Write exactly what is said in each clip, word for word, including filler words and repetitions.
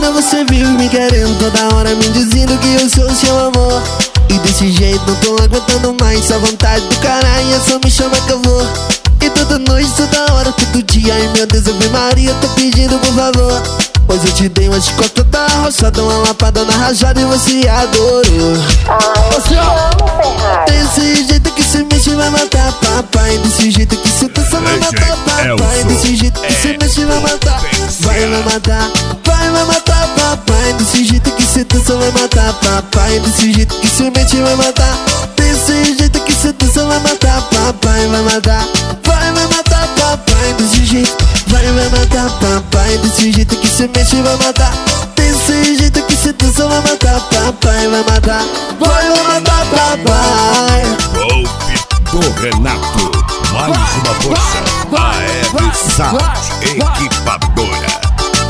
menina, você vive me querendo toda hora, me dizendo que eu sou seu amor. E desse jeito não tô aguentando mais, só vontade do caralho, é só me chama que eu vou. E toda noite, toda hora, todo dia, ai meu Deus, Ave Maria, tô pedindo por favor. Pois eu te dei uma chicotada da roçada, uma lapada na rajada e você adorou. Ai, eu te amo, Ferrari. Desse jeito que se mexe vai matar papai, desse jeito que se dança vai matar papai, desse jeito que se mexe vai matar, vai vai matar, vai vai matar papai, desse jeito que se dança vai matar papai, desse jeito que se mexe vai matar, desse jeito que se dança vai matar papai, vai matar, vai vai matar papai, desse jeito, vai vai matar papai, desse jeito que se mexe vai matar, desse jeito que se dança vai matar papai, vai matar, vai vai matar papai. Golpe do Renato, mais uma força, a Hebe Sound Equipadora.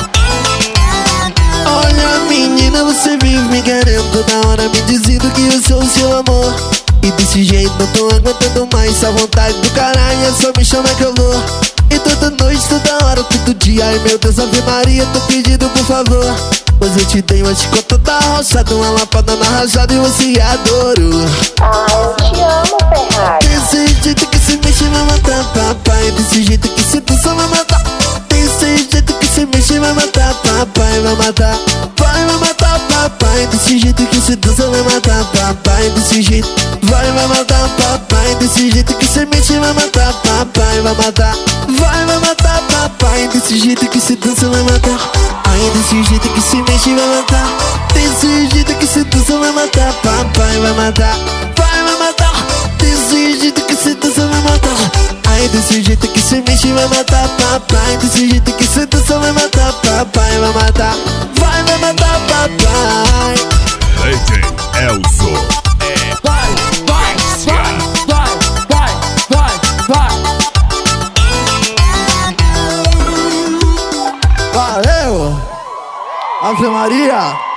Olha menina, você vive me querendo toda hora, me dizendo que eu sou o seu amor. E desse jeito não tô aguentando mais, só vontade do caralho, é só me chama que eu vou. E toda noite, toda hora, todo dia, ai meu Deus, Ave Maria, tô pedindo por favor. Pois eu te dei uma chicotada da roçada, uma lapada na rajada e você adorou. Ai, eu te amo, Ferrari. Desse jeito que se mexe vai matar papai, desse jeito que se dança vai matar, desse jeito que se mexe vai matar papai, vai matar, vai vai matar papai, desse jeito que se dança vai matar papai, desse jeito, vai vai matar papai, desse jeito que se mexe vai matar papai, vai matar, vai vai matar papai, desse jeito que se dança vai matar, ai desse jeito que se mexe vai matar, desse jeito que se dança vai matar papai, vai matar, vai vai matar, desse jeito que se dança vai matar, ai desse jeito que se mexe vai matar papai, desse jeito que se dança vai matar papai, vai matar, vai vai matar papai. D J Elzo, Vai, vai, vai, vai, vai, vai, vai. Valeu! Ave Maria!